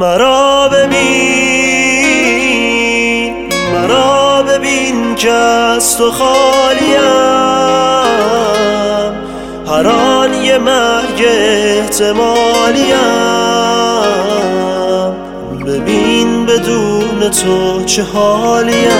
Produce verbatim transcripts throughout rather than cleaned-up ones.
مرا ببین، مرا ببین که از تو خالیم، هر آن یه مرگ احتمالیم. ببین بدون تو چه حالیم،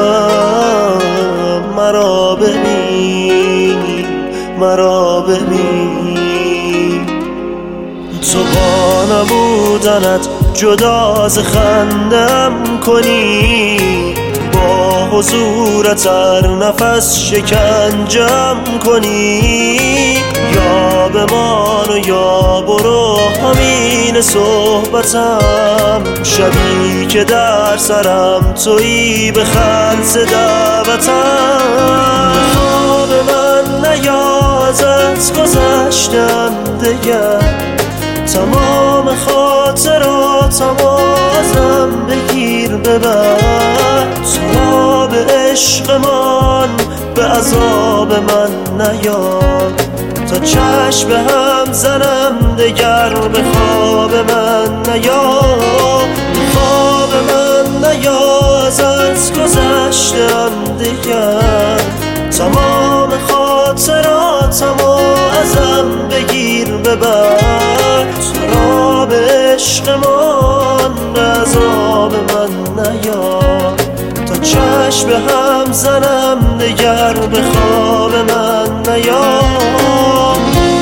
مرا ببین، مرا ببین. تو با نبودنت جدا از خندم کنی، با حضورت هر نفس شکنجم کنی. یا بمان و یا برو همین صحبتم، شبی که در سرم تویی به خلص دعوتم. خواب من نیاز از گذشتم دگر، تمام خاطراتم ازم بگیر ببر. تو به عشقمان به عذاب من نیاد، تا چشم هم زنم دگر به خواب من نیاد. خواب من نیاز از گذشتم دگر، تمام خاطراتم ازم بگیر ببر. تو به عشقمان به عذاب من نیاد، تا چشم هم زنم دگر به خواب من نیاد.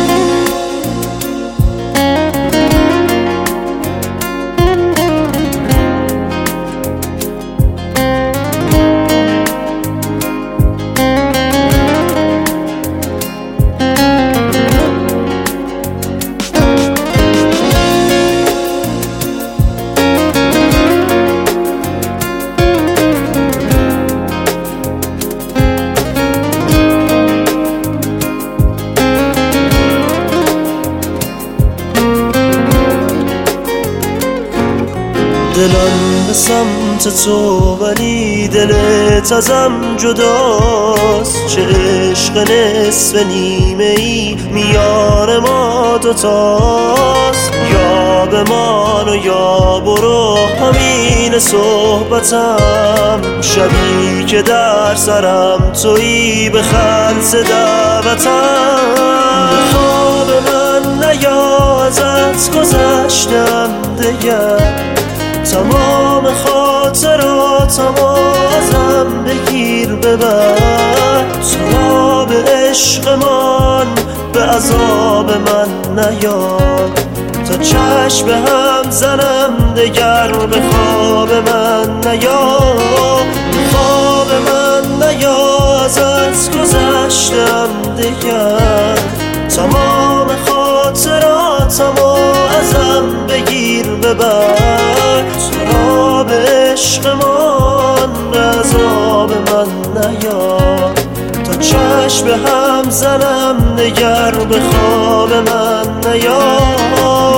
دلم به سمت تو ولی دلت ازم جداست. چه عشق نصف نیمه ای میان ما دوتاست. یا بمان و یا برو همین صحبتم، شبی که در سرم تویی به خلص دعوتم. خواب من نیاز از گذشتم دگر، تمام خاطراتم ازم بگیر ببر. تو به عشقمان به عذاب من نیاد، تا چشم هم زنم دگر به خواب من نیاد. خواب من نیاز از گذشتم دگر، تمام خاطراتم ازم بگیر ببر. تو به عشقمان به عذاب من نیاد، تا چشم هم زنم دگر به خواب من نیاد.